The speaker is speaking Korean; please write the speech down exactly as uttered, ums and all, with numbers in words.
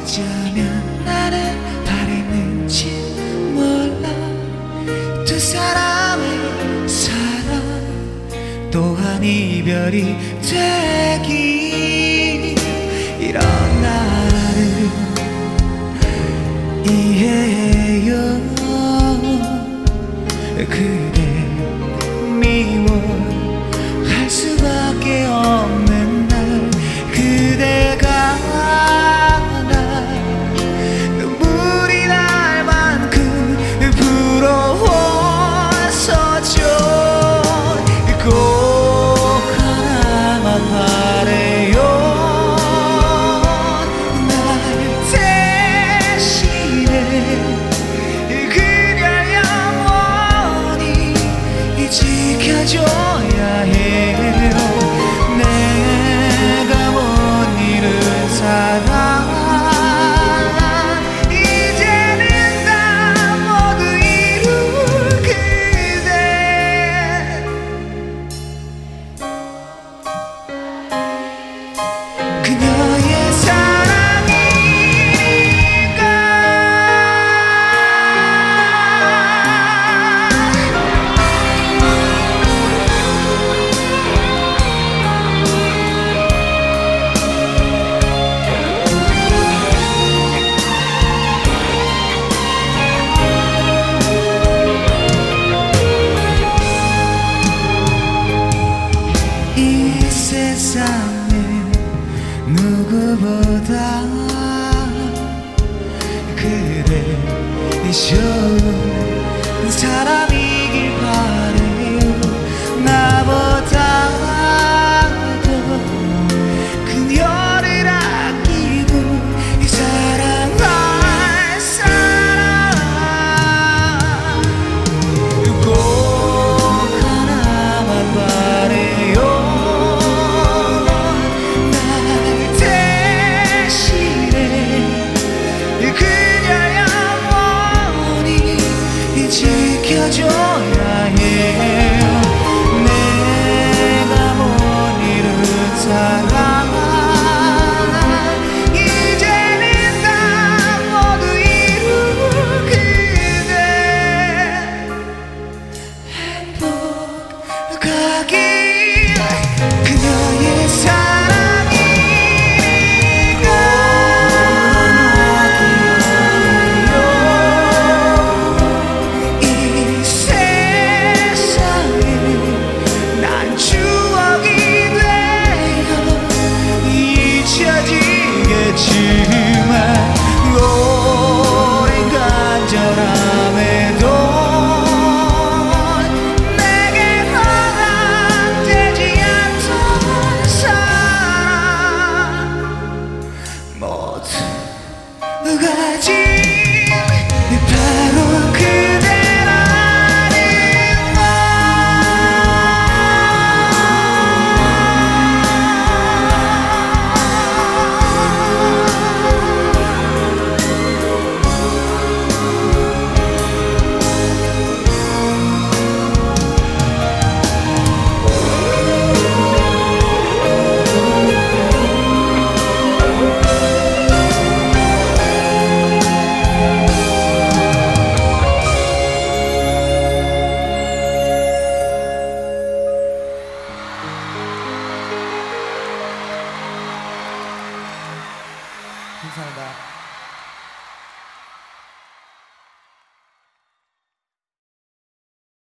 어쩌면 나는 바랬는지 몰라. 두 사람의 사랑 또한 이별이 되기, 이런 나를 이해해요. 그대 미워할 수밖에 없는 날, 그대가 날 눈물이 날 만큼 부러워서죠. 꼭 하나만 바래요. 날 대신에 그녀 영원히 지켜줘야 해요. 내가 못 이룬 사랑 이제는 다 모두 이룬 그대. 그녀의 사랑이니까. 이 세상에 누구보다 그대 좋은 사람이길 바래요. 나보다도 그녀를 아끼고 사랑할 사람 꼭 하나만 바래요. 지켜줘야 해요. 내가 못 이룬 사랑 이제는 다 모두 이룬 그대. 행복하길. 그녀의 사랑이니까. 잊혀지겠지만 오랜 간절함에도 내게 허락되지 않던 사랑 모두가 진 바로 그대라는 말. 감사합니다.